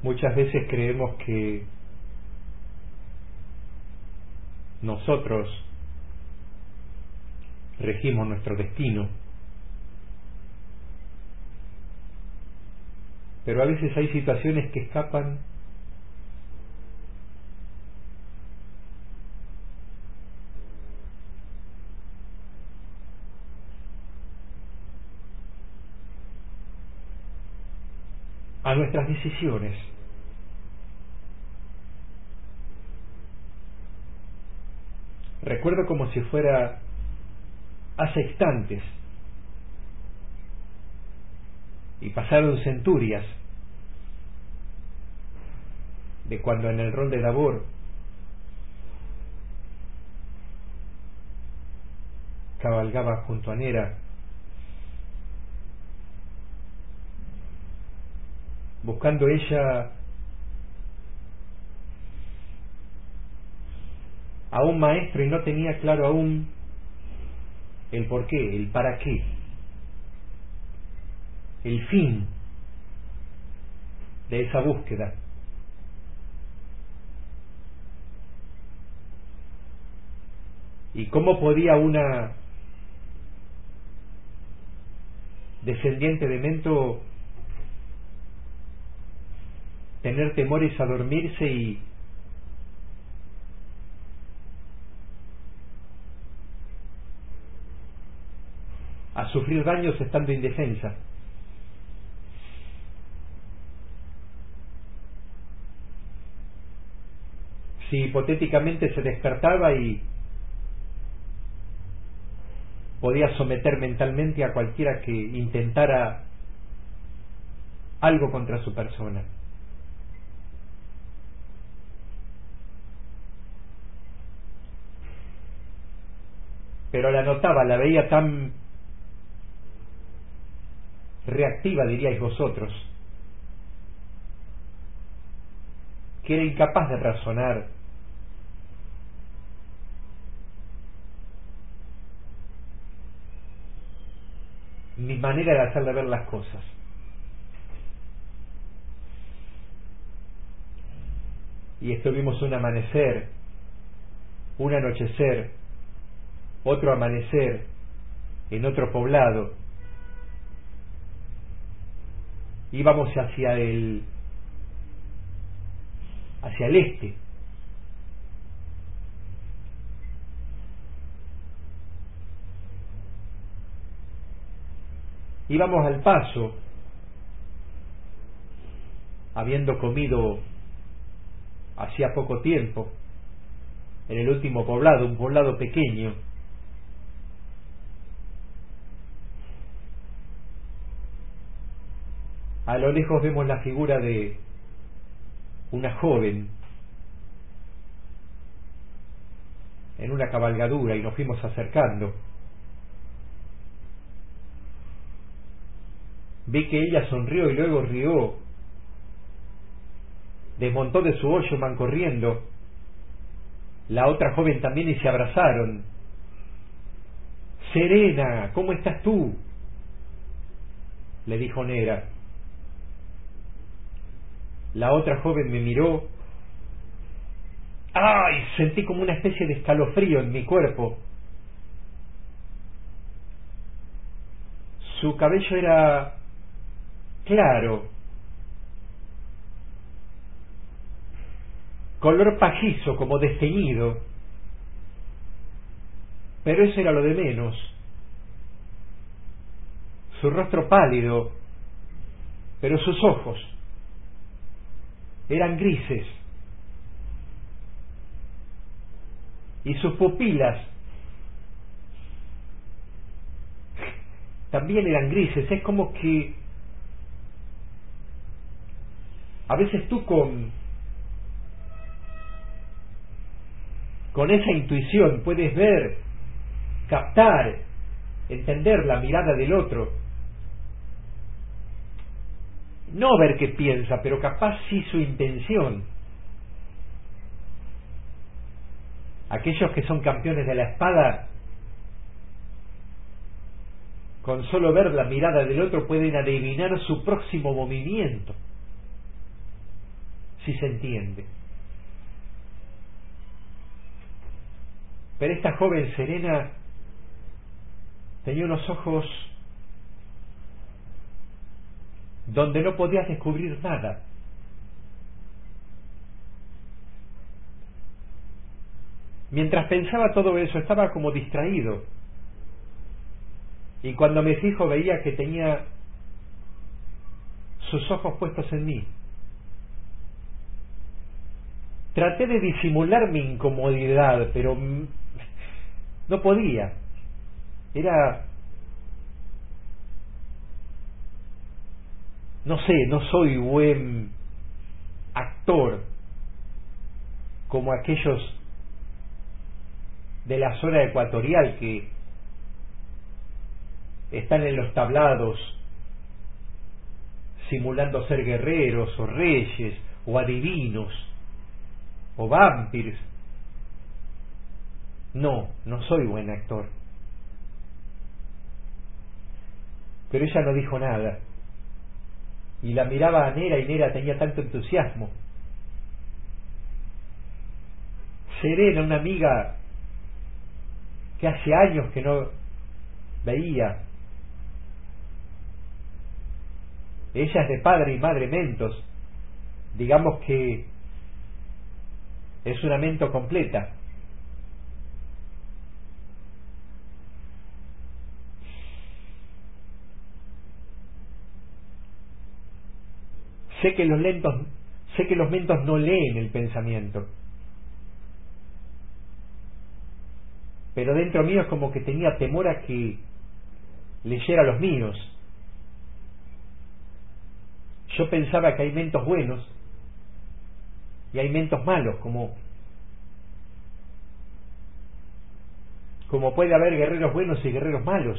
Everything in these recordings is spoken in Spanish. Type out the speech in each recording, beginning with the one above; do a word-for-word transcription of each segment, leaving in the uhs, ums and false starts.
Muchas veces creemos que nosotros regimos nuestro destino, pero a veces hay situaciones que escapan a nuestras decisiones. Recuerdo como si fuera hace instantes, y pasaron centurias, de cuando en el rol de Dabor cabalgaba junto a Nera, buscando ella a un maestro, y no tenía claro aún el por qué, el para qué, el fin de esa búsqueda. ¿Y cómo podía una descendiente de Mento tener temores a dormirse y a sufrir daños estando indefensa? Si hipotéticamente se despertaba y podía someter mentalmente a cualquiera que intentara algo contra su persona. Pero la notaba, la veía tan reactiva, diríais vosotros, que era incapaz de razonar mi manera de hacerle ver las cosas. Y estuvimos un amanecer, un anochecer, otro amanecer en otro poblado. Íbamos hacia el hacia el este. Íbamos al paso, habiendo comido hacía poco tiempo en el último poblado, un poblado pequeño. A lo lejos vemos la figura de una joven en una cabalgadura, y nos fuimos acercando. Vi que ella sonrió y luego rió, desmontó de su hoyo mancorriendo la otra joven también, y se abrazaron. Serena, ¿cómo estás tú?, le dijo Nera. La otra joven me miró. ¡Ay! Sentí como una especie de escalofrío en mi cuerpo. Su cabello era claro, color pajizo, como desteñido, pero eso era lo de menos. Su rostro pálido, pero sus ojos eran grises, y sus pupilas también eran grises. Es como que a veces tú con con esa intuición puedes ver, captar, entender la mirada del otro, no ver qué piensa, pero capaz sí su intención. Aquellos que son campeones de la espada, con solo ver la mirada del otro pueden adivinar su próximo movimiento. si se entiende. Pero esta joven Serena tenía unos ojos donde no podías descubrir nada. Mientras pensaba todo eso, estaba como distraído. Y cuando me fijo veía que tenía sus ojos puestos en mí. Traté de disimular mi incomodidad, pero no podía. Era... No sé, no soy buen actor como aquellos de la zona ecuatorial que están en los tablados simulando ser guerreros o reyes o adivinos o vampiros. No, no soy buen actor. Pero ella no dijo nada. Y la miraba a Nera y Nera tenía tanto entusiasmo. Serena, una amiga que hace años que no veía. Ella es de padre y madre mentos. Digamos que es una mento completa. Sé que los lentos, sé que los mentos no leen el pensamiento. Pero dentro mío es como que tenía temor a que leyera los míos. Yo pensaba que hay mentos buenos y hay mentos malos, como como puede haber guerreros buenos y guerreros malos.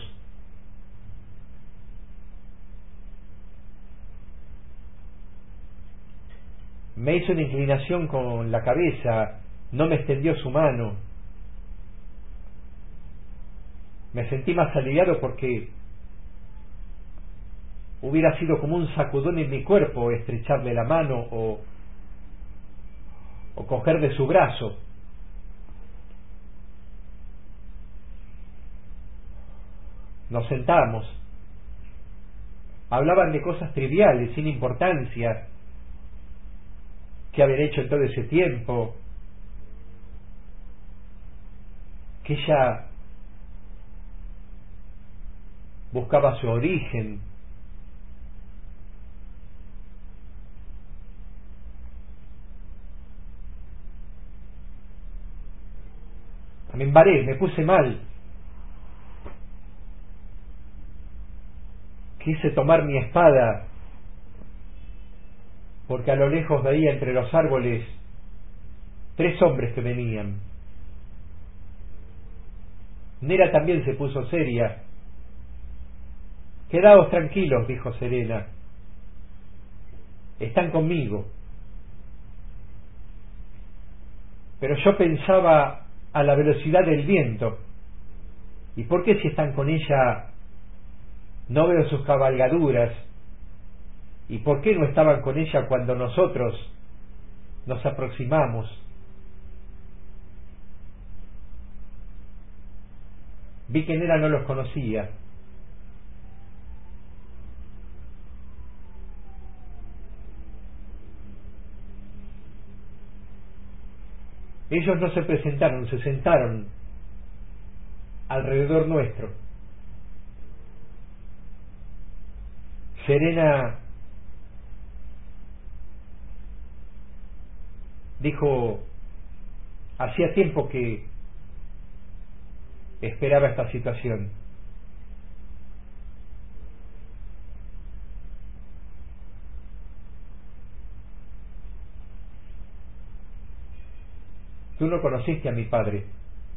Me hizo una inclinación con la cabeza, no me extendió su mano. Me sentí más aliviado porque hubiera sido como un sacudón en mi cuerpo estrecharle la mano o, o coger de su brazo. Nos sentamos. Hablaban de cosas triviales, sin importancia. ¿Qué haber hecho en todo ese tiempo? Que ella buscaba su origen. Me embaré, me puse mal. Quise tomar mi espada porque a lo lejos veía entre los árboles tres hombres que venían. Nera también se puso seria. Quedaos tranquilos, dijo Serena. Están conmigo. Pero yo pensaba a la velocidad del viento. ¿Y por qué si están con ella no veo sus cabalgaduras? ¿Y por qué no estaban con ella cuando nosotros nos aproximamos? Vi que Nera no los conocía. Ellos no se presentaron, se sentaron alrededor nuestro. Serena dijo, hacía tiempo que esperaba esta situación. Tú no conociste a mi padre.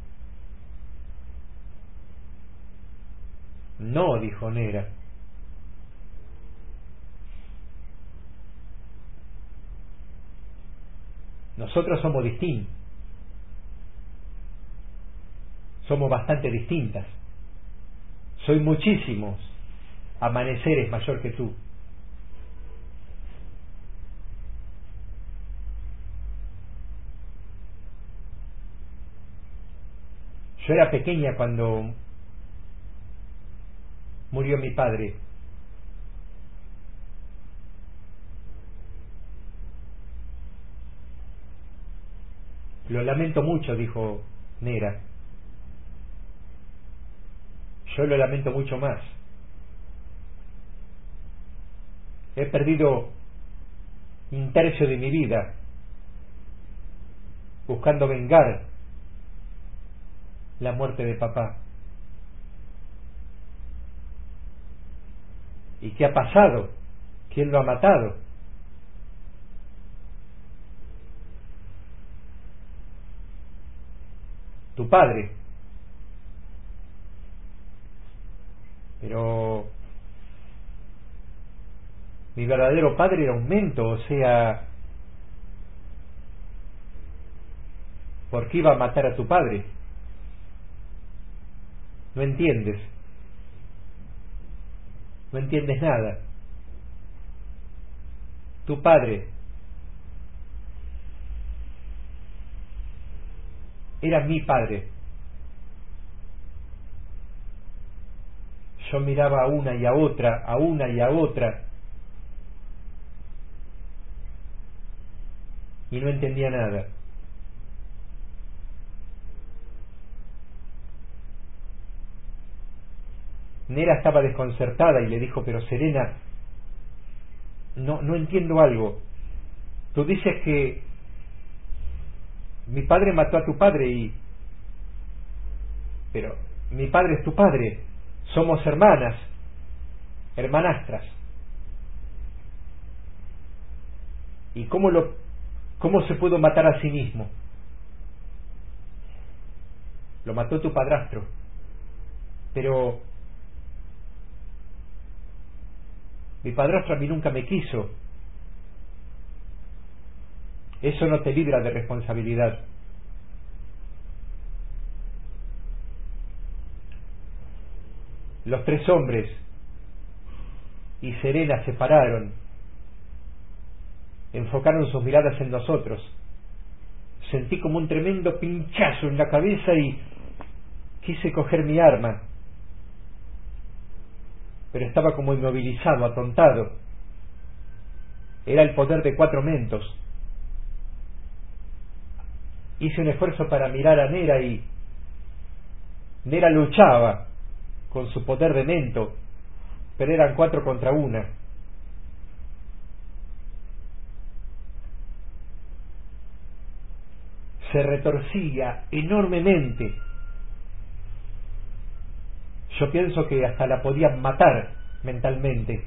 No, dijo Nera. Nosotros somos distintos. Somos bastante distintas. Soy muchísimos amaneceres mayor que tú. Yo era pequeña cuando murió mi padre. Lo lamento mucho, dijo Nera. Yo lo lamento mucho más. He perdido un tercio de mi vida buscando vengar la muerte de papá. ¿Y qué ha pasado? ¿Quién lo ha matado? Tu padre. Pero mi verdadero padre era un mento, o sea, ¿por qué iba a matar a tu padre? No entiendes. No entiendes nada. Tu padre era mi padre. Yo miraba a una y a otra, a una y a otra, y no entendía nada. Nera estaba desconcertada y le dijo, pero Serena, no, no entiendo algo. Tú dices que mi padre mató a tu padre y... Pero mi padre es tu padre. Somos hermanas, hermanastras. ¿Y cómo lo, cómo se pudo matar a sí mismo? Lo mató tu padrastro. Pero mi padrastro a mí nunca me quiso. Eso no te libra de responsabilidad. Los tres hombres y Serena se pararon, enfocaron sus miradas en nosotros. Sentí como un tremendo pinchazo en la cabeza y quise coger mi arma, pero estaba como inmovilizado, atontado. Era el poder de cuatro mentos. Hice un esfuerzo para mirar a Nera y Nera luchaba con su poder de mento, pero eran cuatro contra una. Se retorcía enormemente. Yo pienso que hasta la podían matar mentalmente.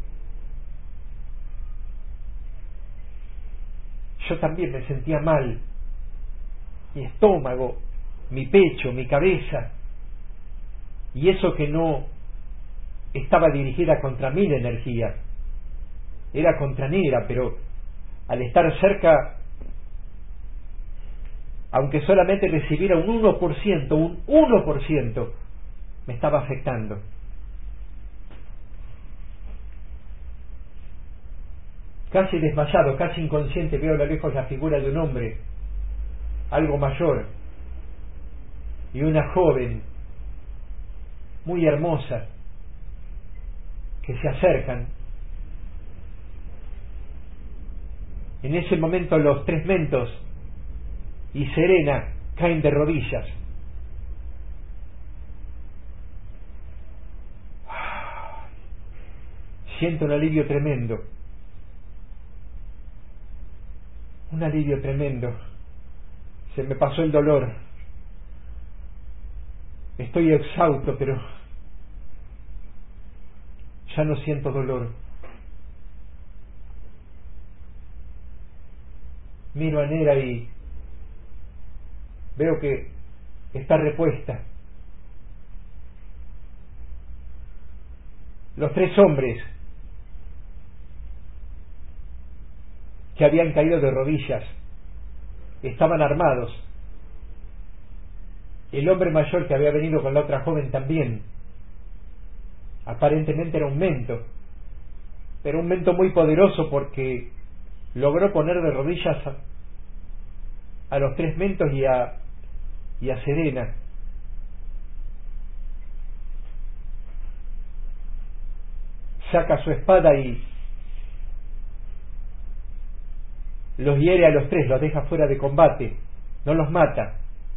Yo también me sentía mal. Mi estómago, mi pecho, mi cabeza. Y eso que no estaba dirigida contra mí la energía. Era contra Nera, pero al estar cerca, aunque solamente recibiera un uno por ciento, un uno por ciento, me estaba afectando. Casi desmayado, casi inconsciente, veo a lo lejos la figura de un hombre, algo mayor, y una joven, muy hermosa, que se acercan. En ese momento los tres mentos y Serena caen de rodillas. Siento un alivio tremendo. Un alivio tremendo. Se me pasó el dolor. Estoy exhausto, pero ya no siento dolor. Miro a Nera y veo que está repuesta. Los tres hombres que habían caído de rodillas estaban armados. El hombre mayor que había venido con la otra joven también. Aparentemente era un mento, pero un mento muy poderoso porque logró poner de rodillas a, a los tres mentos y a, y a Serena. saca su espada y los hiere a los tres, los deja fuera de combate, no los mata.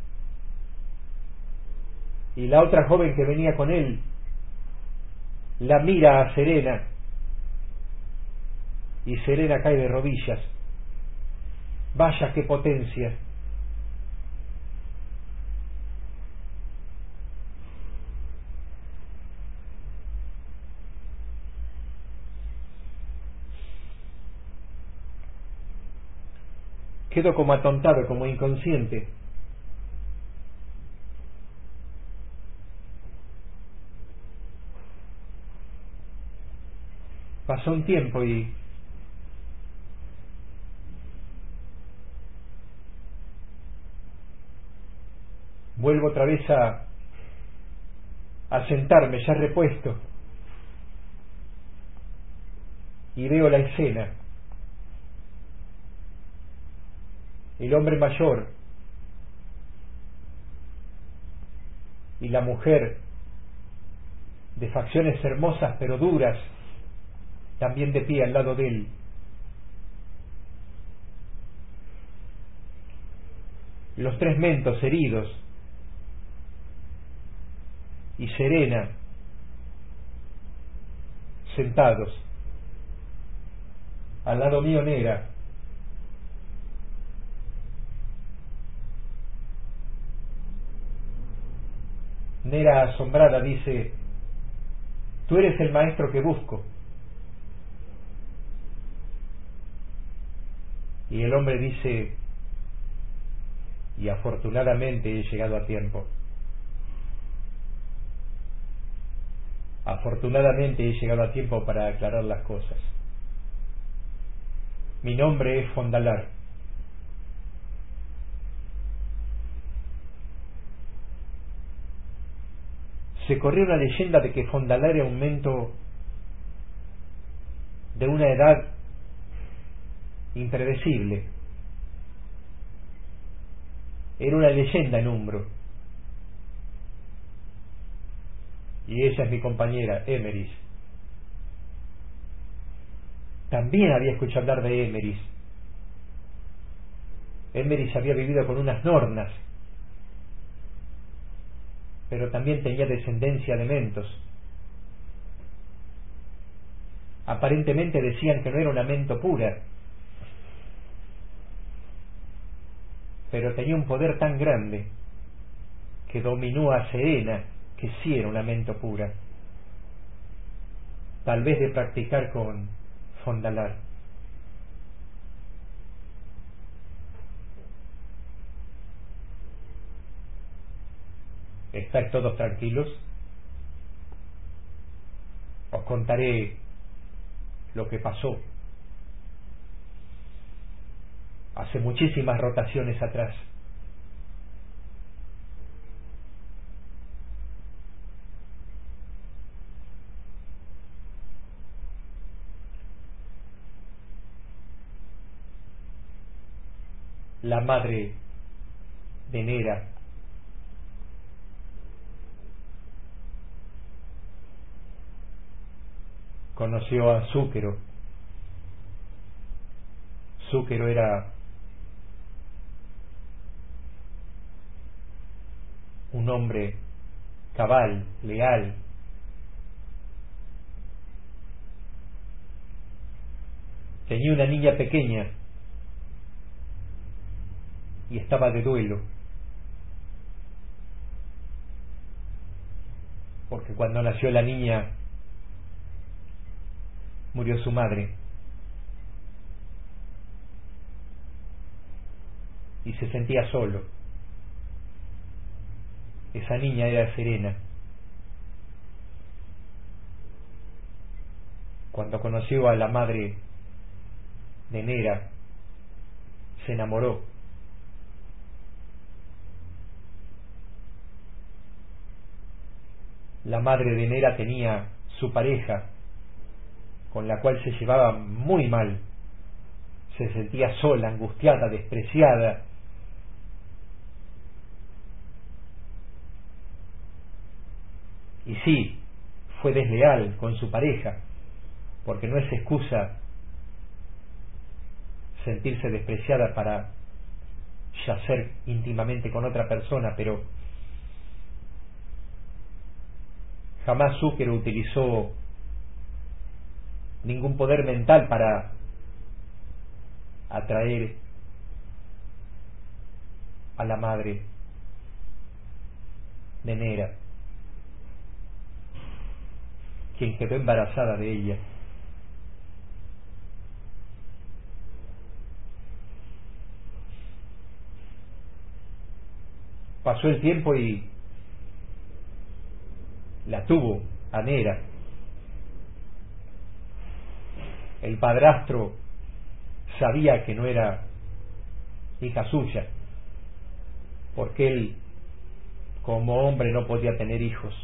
Y la otra joven que venía con él la mira a Serena y Serena cae de rodillas. Vaya qué potencia. Quedo como atontado, como inconsciente. Pasó un tiempo y vuelvo otra vez a, a sentarme, ya repuesto, y veo la escena. El hombre mayor y la mujer de facciones hermosas pero duras, también de pie al lado de él. Los tres mentos heridos y Serena sentados. Al lado mío Nera. Nera asombrada dice: tú eres el maestro que busco. Y el hombre dice: y afortunadamente he llegado a tiempo. Afortunadamente he llegado a tiempo para aclarar las cosas. Mi nombre es Fondalar. Se corrió una leyenda de que Fondalar era un mento de una edad impredecible. Era una leyenda en Umbro. Y ella es mi compañera, Emeris. También había escuchado hablar de Emeris. Emeris había vivido con unas nornas, pero también tenía descendencia de mentos. Aparentemente decían que no era una mento pura, pero tenía un poder tan grande que dominó a Serena, que sí era una mento pura, tal vez de practicar con Fondalar. ¿Estáis todos tranquilos? Os contaré lo que pasó hace muchísimas rotaciones atrás. La madre de Nera conoció a Zúquero. Zúquero era un hombre cabal, leal. Tenía una niña pequeña y estaba de duelo, porque cuando nació la niña murió su madre y se sentía solo. Esa niña era Serena. Cuando conoció a la madre de Nera, se enamoró. La madre de Nera tenía su pareja, con la cual se llevaba muy mal. Se sentía sola, angustiada, despreciada. Y sí, fue desleal con su pareja, porque no es excusa sentirse despreciada para yacer íntimamente con otra persona, pero jamás Zúquero utilizó ningún poder mental para atraer a la madre de Nera, quien quedó embarazada de ella. Pasó el tiempo y la tuvo a Nera. El padrastro sabía que no era hija suya, porque él como hombre no podía tener hijos.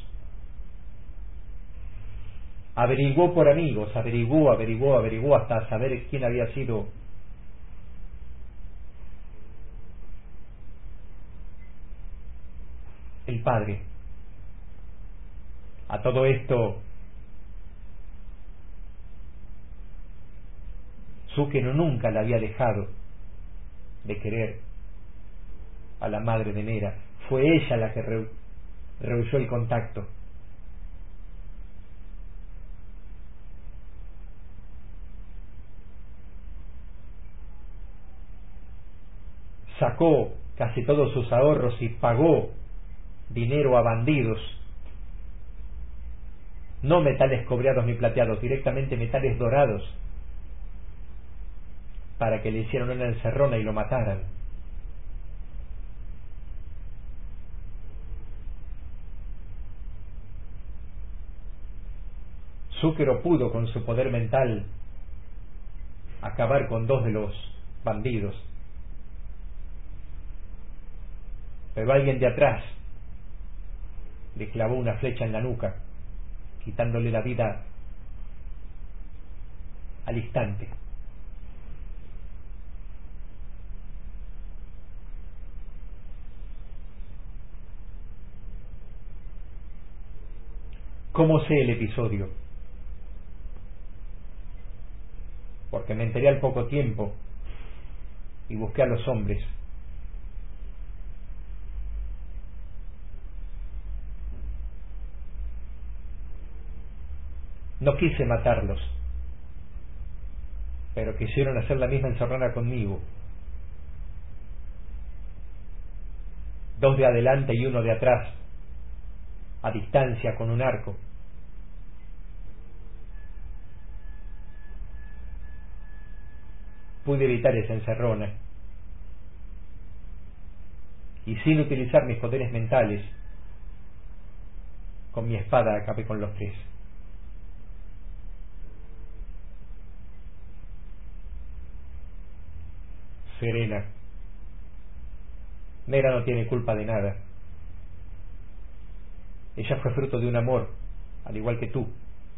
Averiguó por amigos, averiguó, averiguó, averiguó hasta saber quién había sido el padre. A todo esto, Zúquero nunca la había dejado de querer a la madre de Nera. Fue ella la que re rehuyó el contacto. Sacó casi todos sus ahorros y pagó dinero a bandidos, no metales cobreados ni plateados, directamente metales dorados, para que le hicieran una encerrona y lo mataran. Zúquero pudo con su poder mental acabar con dos de los bandidos, pero alguien de atrás le clavó una flecha en la nuca, quitándole la vida al instante. ¿Cómo sé el episodio? Porque me enteré al poco tiempo y busqué a los hombres. No quise matarlos, pero quisieron hacer la misma encerrona conmigo. Dos de adelante y uno de atrás, a distancia con un arco. Pude evitar esa encerrona y sin utilizar mis poderes mentales, con mi espada acabé con los tres. Serena, Nera no tiene culpa de nada. Ella fue fruto de un amor, al igual que tú.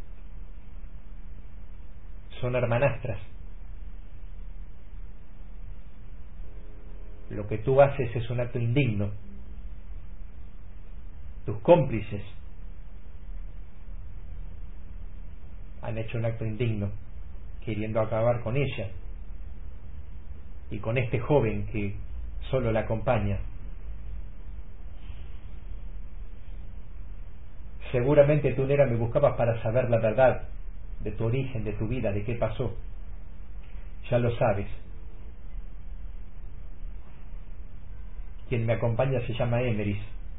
Son hermanastras. Lo que tú haces es un acto indigno. Tus cómplices han hecho un acto indigno, queriendo acabar con ella y con este joven que solo la acompaña. Seguramente tú, Nera, me buscabas para saber la verdad de tu origen, de tu vida, de qué pasó. Ya lo sabes. Quien me acompaña se llama Emeris.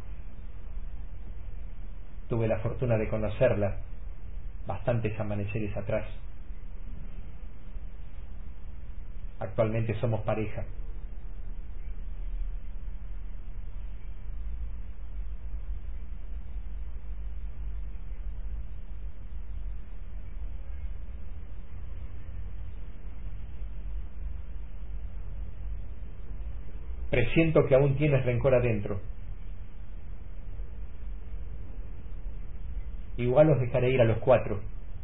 Tuve la fortuna de conocerla bastantes amaneceres atrás. Actualmente somos pareja. Presiento que aún tienes rencor adentro. Igual os dejaré ir a los cuatro.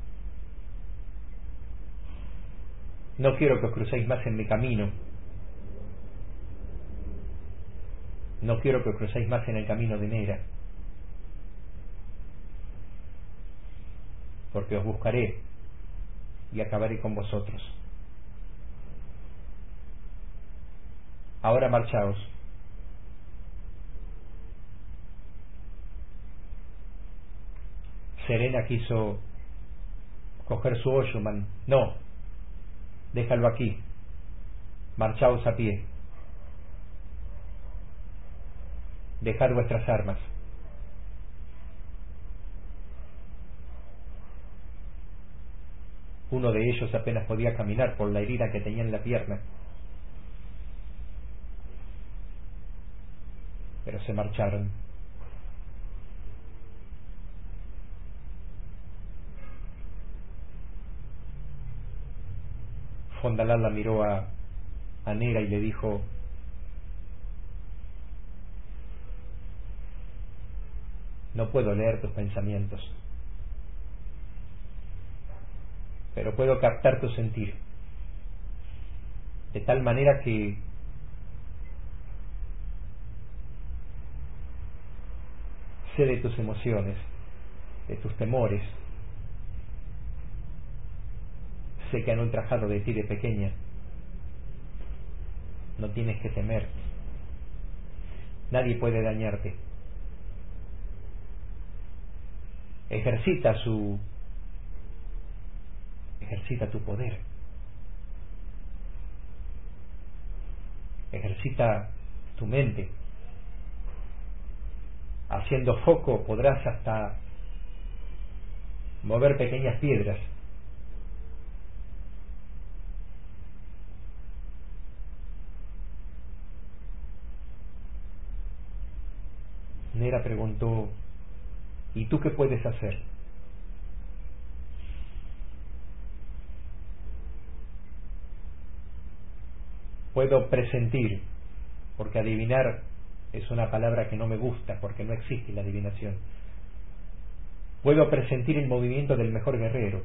No quiero que os crucéis más en mi camino. No quiero que os crucéis más en el camino de Nera. Porque os buscaré y acabaré con vosotros. Ahora marchaos. Serena quiso coger su hoyo, man. No, déjalo aquí. Marchaos a pie. Dejad vuestras armas. Uno de ellos apenas podía caminar por la herida que tenía en la pierna. Pero se marcharon. Fondalal la miró a, a Nera y le dijo: no puedo leer tus pensamientos, pero puedo captar tu sentir, de tal manera que sé de tus emociones, de tus temores. Sé que han ultrajado de ti de pequeña. No tienes que temer. Nadie puede dañarte. Ejercita su... Ejercita tu poder. Ejercita tu mente. Haciendo foco podrás hasta mover pequeñas piedras. Nera preguntó: ¿y tú qué puedes hacer? Puedo presentir, porque adivinar es una palabra que no me gusta, porque no existe la adivinación. Puedo presentir el movimiento del mejor guerrero.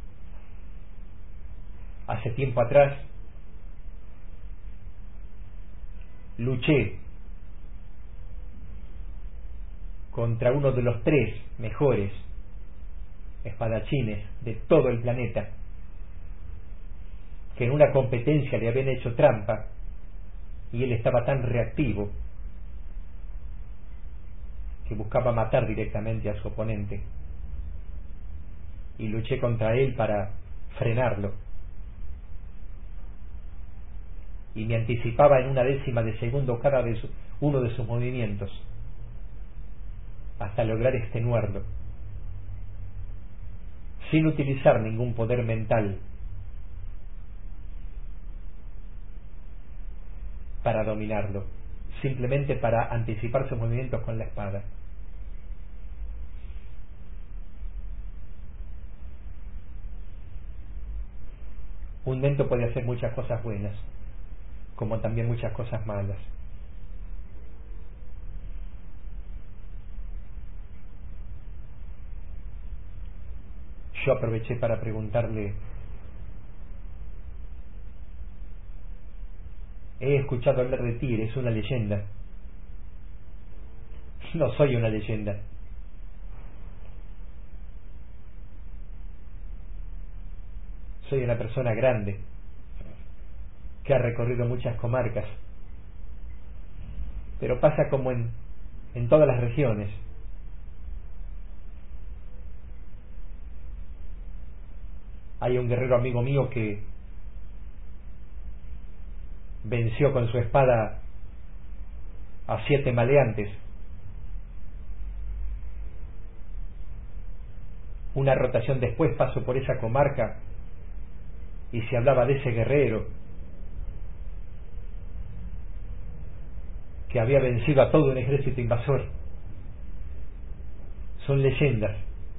Hace tiempo atrás luché contra uno de los tres mejores espadachines de todo el planeta, que en una competencia le habían hecho trampa y él estaba tan reactivo que buscaba matar directamente a su oponente, y luché contra él para frenarlo, y me anticipaba en una décima de segundo cada vez uno de sus movimientos hasta lograr extenuarlo sin utilizar ningún poder mental para dominarlo, simplemente para anticipar sus movimientos con la espada. Un mento puede hacer muchas cosas buenas, como también muchas cosas malas. Yo aproveché para preguntarle: he escuchado hablar de ti, eres una leyenda. No soy una leyenda. Soy una persona grande que ha recorrido muchas comarcas, pero pasa como en, en todas las regiones. Hay un guerrero amigo mío que venció con su espada a siete maleantes. Una rotación después pasó por esa comarca y se hablaba de ese guerrero que había vencido a todo un ejército invasor. Son leyendas.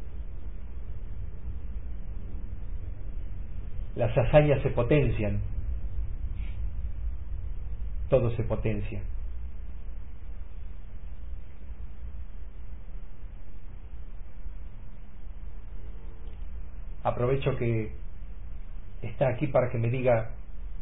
Las hazañas se potencian. Todo se potencia. Aprovecho que está aquí para que me diga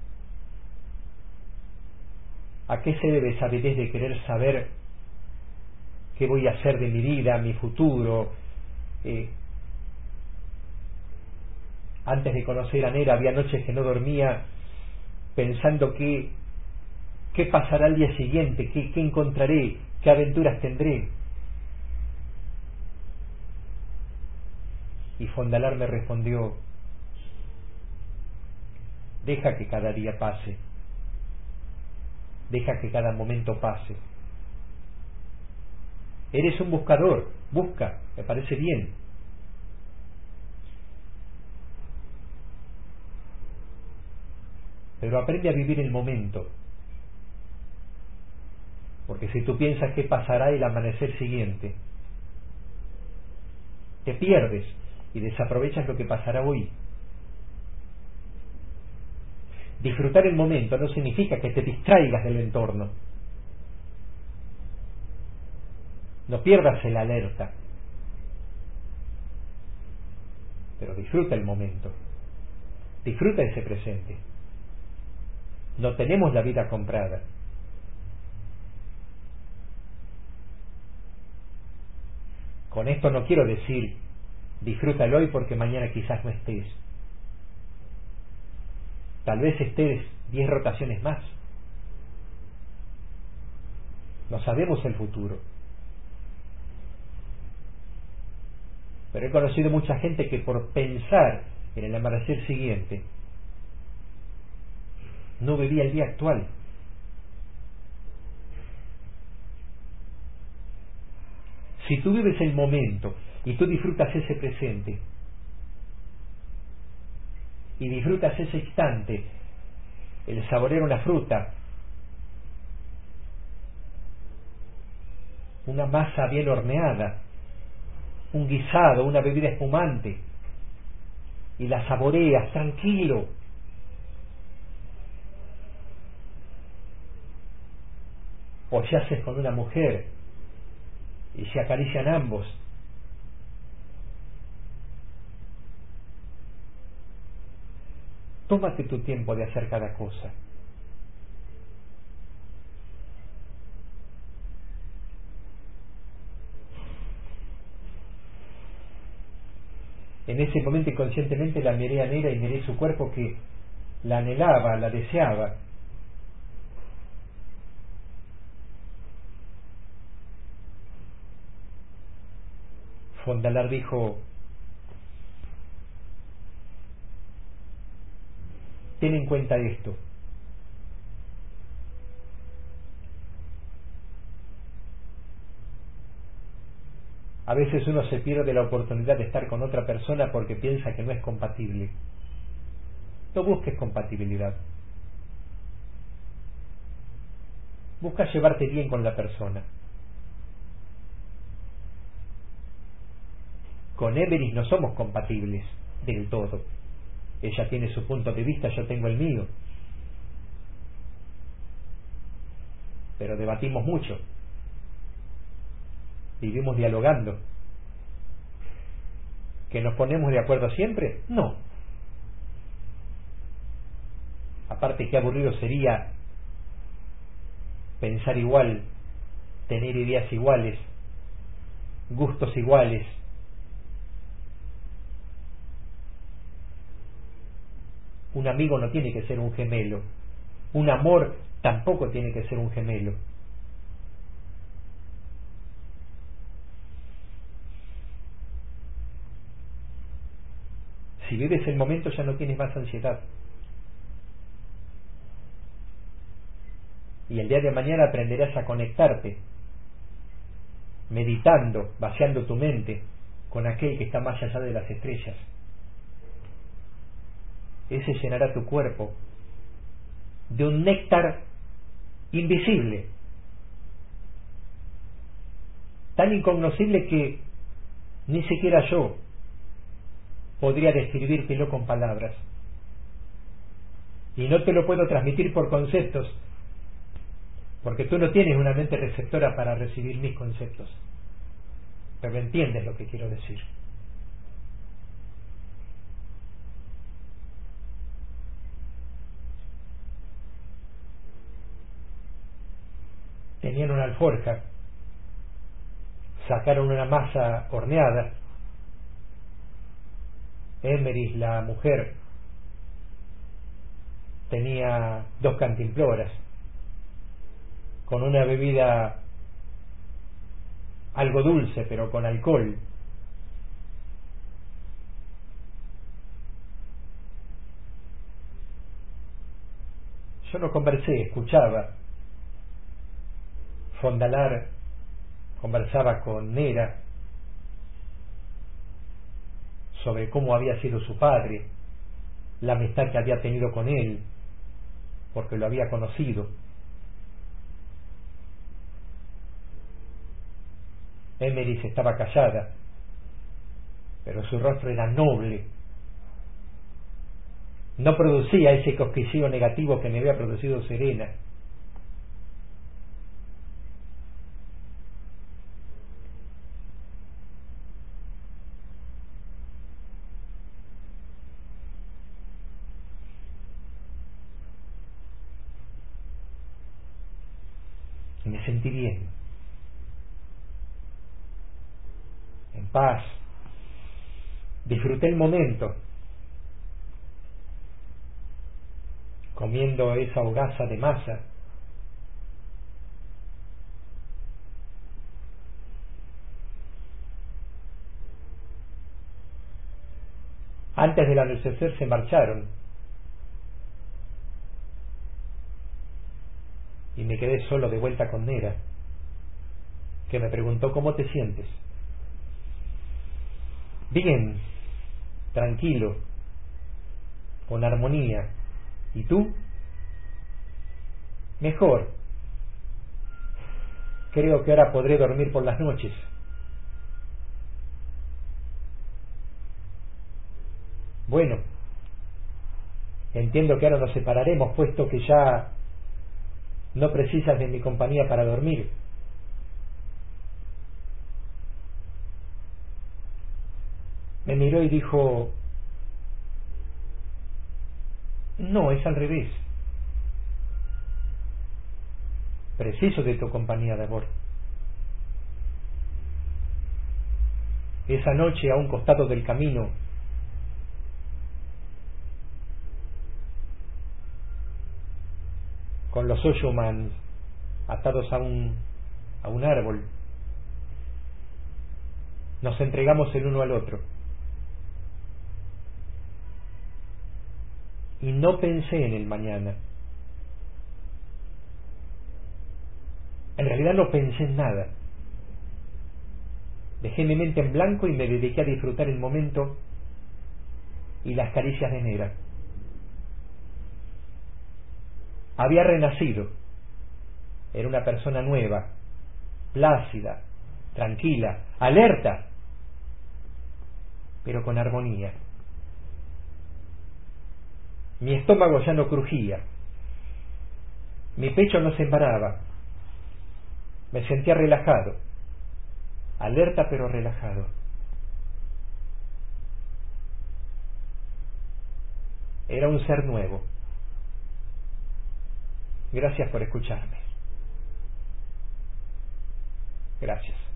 a qué se debe esa avidez de querer saber qué voy a hacer de mi vida, mi futuro, eh, Antes de conocer a Nera había noches que no dormía pensando que qué pasará al día siguiente, qué, qué encontraré, qué aventuras tendré. Y Fondalar me respondió: deja que cada día pase, deja que cada momento pase. Eres un buscador, busca, me parece bien. Pero aprende a vivir el momento. Porque si tú piensas qué pasará el amanecer siguiente, te pierdes y desaprovechas lo que pasará hoy. Disfrutar el momento no significa que te distraigas del entorno. No pierdas el alerta, pero disfruta el momento. Disfruta ese presente. No tenemos la vida comprada. Con esto no quiero decir disfrútalo hoy porque mañana quizás no estés. Tal vez estés diez rotaciones más. No sabemos el futuro. Pero he conocido mucha gente que por pensar en el amanecer siguiente no vivía el día actual. Si tú vives el momento y tú disfrutas ese presente y disfrutas ese instante, el saborear una fruta, una masa bien horneada, un guisado, una bebida espumante, y la saboreas tranquilo, o yaces con una mujer y se acarician ambos, tómate tu tiempo de hacer cada cosa. En ese momento inconscientemente la miré a Nera y miré su cuerpo que la anhelaba, la deseaba. Fondalar dijo: ten en cuenta esto. A veces uno se pierde la oportunidad de estar con otra persona porque piensa que no es compatible. No busques compatibilidad. Busca llevarte bien con la persona. Con Everis no somos compatibles del todo. Ella tiene su punto de vista, yo tengo el mío. Pero debatimos mucho. Vivimos dialogando. ¿Que nos ponemos de acuerdo siempre? No. Aparte, qué aburrido sería pensar igual, tener ideas iguales, gustos iguales. Un amigo no tiene que ser un gemelo. Un amor tampoco tiene que ser un gemelo. Si vives el momento ya no tienes más ansiedad. Y el día de mañana aprenderás a conectarte, meditando, vaciando tu mente con aquel que está más allá de las estrellas. Ese llenará tu cuerpo de un néctar invisible, tan incognoscible que ni siquiera yo podría describírtelo con palabras. Y no te lo puedo transmitir por conceptos, porque tú no tienes una mente receptora para recibir mis conceptos. Pero entiendes lo que quiero decir. Tenían una alforja, sacaron una masa horneada, Emeris, la mujer, tenía dos cantimploras con una bebida algo dulce pero con alcohol. Yo no conversé, escuchaba. Fondalar conversaba con Nera sobre cómo había sido su padre, la amistad que había tenido con él, porque lo había conocido. Emeris estaba callada, pero su rostro era noble. No producía ese cosquilleo negativo que me había producido Serena. Y me sentí bien, en paz. Disfruté el momento, comiendo esa hogaza de masa. Antes del anochecer se marcharon y me quedé solo de vuelta con Nera, que me preguntó: ¿cómo te sientes? Bien, tranquilo, con armonía. ¿Y tú? Mejor. Creo que ahora podré dormir por las noches. Bueno, entiendo que ahora nos separaremos, puesto que ya no precisas de mi compañía para dormir. Me miró y dijo: no, es al revés. Preciso de tu compañía de amor. Esa noche, a un costado del camino, con los Oshomans atados a un a un árbol, nos entregamos el uno al otro. Y no pensé en el mañana. En realidad no pensé en nada. Dejé mi mente en blanco y me dediqué a disfrutar el momento y las caricias de Nera. Había renacido. Era una persona nueva, plácida, tranquila, alerta, pero con armonía. Mi estómago ya no crujía, mi pecho no se embaraba. Me sentía relajado, alerta pero relajado. Era un ser nuevo. Gracias por escucharme. Gracias.